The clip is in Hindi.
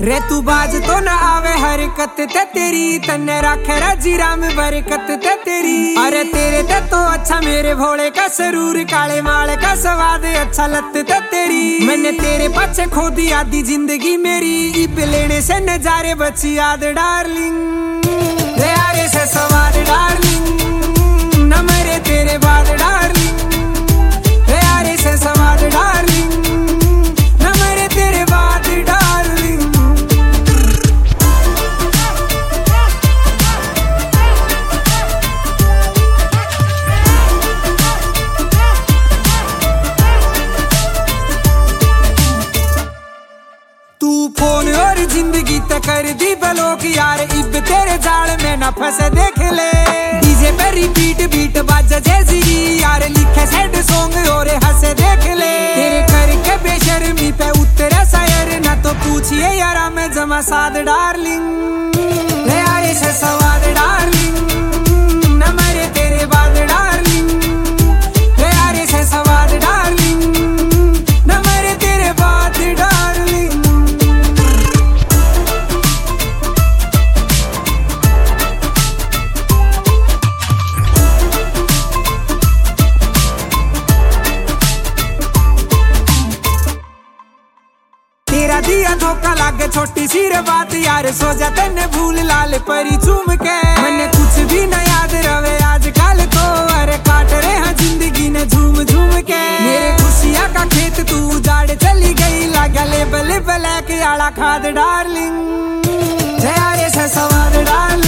रे तू बाज तो न आवे हरकत ते तेरी, तन्ने रखे रजीरा में बरकत ते तेरी। अरे तेरे ते तो अच्छा मेरे भोले का सरूर, काले माल का स्वाद अच्छा लत ते तेरी। मैंने तेरे पाछे खो दी आधी जिंदगी मेरी, इब लेने से नजारे बची याद डार्लिंग। रे यारे से सवाद डार्लिंग, न मेरे तेरे बाद डार्लिंग। रे यारे से सवाद डार्लिंग, न मेरे तेरे बाद डार्लिंग। तू फोन और जिंदगी तक कर दी ब्लॉक यार, इब तेरे जाल में न फंसे देख ले। डीजे पे रिपीट बीट बाजा जैसी यार, लिखे सैड सॉन्ग और हंसे देख ले। तेरे करके बेशर्मी पे उतरे शायर, ना तो पूछिए यारा मैं जमा साद डार्लिंग। ले यारे से सवाद डार्लिंग, न मेरे तेरे बाद डार्लिंग। ले यारे से सवाद डार्लिंग, न मेरे तेरे बाद डार्लिंग। तेरा दिया धोखा लागे छोटी सी रे बात यार, सो जा तेने भूल लाल परी चूम के। मैंने कुछ भी न याद रवे आजकल तो, अरे काट रहे हैं जिंदगी ने झूम झूम के। मेरे खुशियां का खेत तू उजाड़ चली गई, लगा लेबल ब्लैक आला खाद डार्लिंग। यारे से सवाद डार्लिंग।